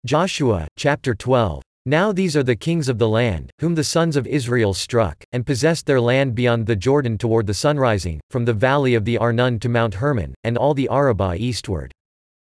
Joshua, chapter 12. Now these are the kings of the land, whom the sons of Israel struck, and possessed their land beyond the Jordan toward the sunrising, from the valley of the Arnon to Mount Hermon, and all the Arabah eastward.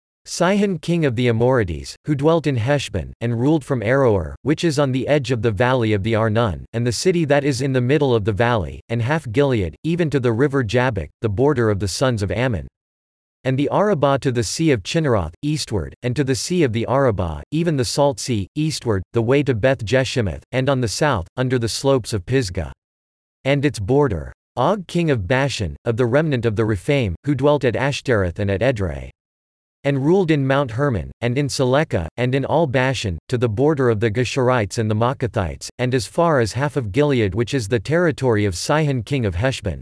Sihon king of the Amorites, who dwelt in Heshbon, and ruled from Aroer, which is on the edge of the valley of the Arnon, and the city that is in the middle of the valley, and half Gilead, even to the river Jabbok, the border of the sons of Ammon. And the Arabah to the sea of Chinneroth, eastward, and to the sea of the Arabah, even the Salt Sea, eastward, the way to Beth Jeshimoth, and on the south, under the slopes of Pisgah. And its border. Og king of Bashan, of the remnant of the Rephaim, who dwelt at Ashtaroth and at Edrei. And ruled in Mount Hermon, and in Selekah, and in all Bashan, to the border of the Geshurites and the Maacathites, and as far as half of Gilead, which is the territory of Sihon king of Heshbon.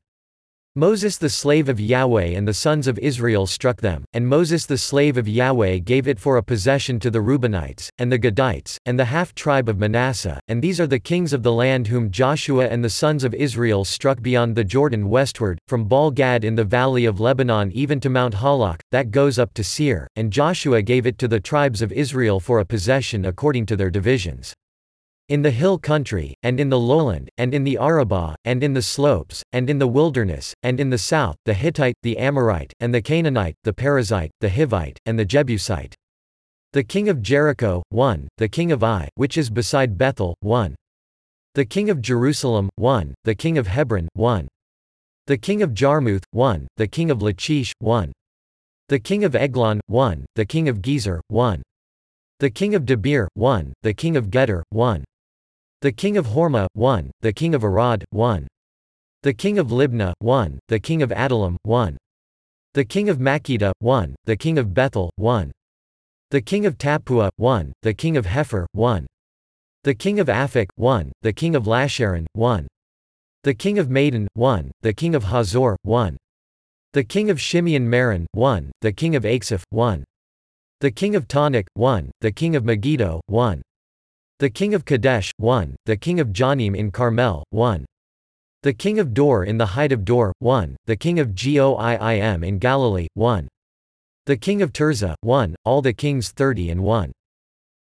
Moses the slave of Yahweh and the sons of Israel struck them, and Moses the slave of Yahweh gave it for a possession to the Reubenites, and the Gadites, and the half-tribe of Manasseh, and these are the kings of the land whom Joshua and the sons of Israel struck beyond the Jordan westward, from Baal-Gad in the valley of Lebanon even to Mount Halak, that goes up to Seir, and Joshua gave it to the tribes of Israel for a possession according to their divisions. In the hill country, and in the lowland, and in the Arabah, and in the slopes, and in the wilderness, and in the south, the Hittite, the Amorite, and the Canaanite, the Perizzite, the Hivite, and the Jebusite. The king of Jericho, 1, the king of Ai, which is beside Bethel, 1. The king of Jerusalem, 1, the king of Hebron, 1. The king of Jarmuth, 1, the king of Lachish, 1. The king of Eglon, 1, the king of Gezer, 1. The king of Debir, 1, the king of Gedor, 1. The king of Hormah, 1, the king of Arad, 1. The king of Libnah, 1, the king of Adullam, 1. The king of Makkedah, 1, the king of Bethel, 1. The king of Tappuah, 1, the king of Hepher, 1. The king of Aphek, 1, the king of Lasharon, 1. The king of Madon, 1, the king of Hazor, 1. The king of Shimeon-Meron, 1, the king of Achshaph, 1. The king of Taanach, 1, the king of Megiddo, 1. The king of Kadesh, 1, the king of Jonim in Carmel, 1. The king of Dor in the height of Dor, 1, the king of Goiim in Galilee, 1. The king of Tirzah, 1, all the kings 30 and 1.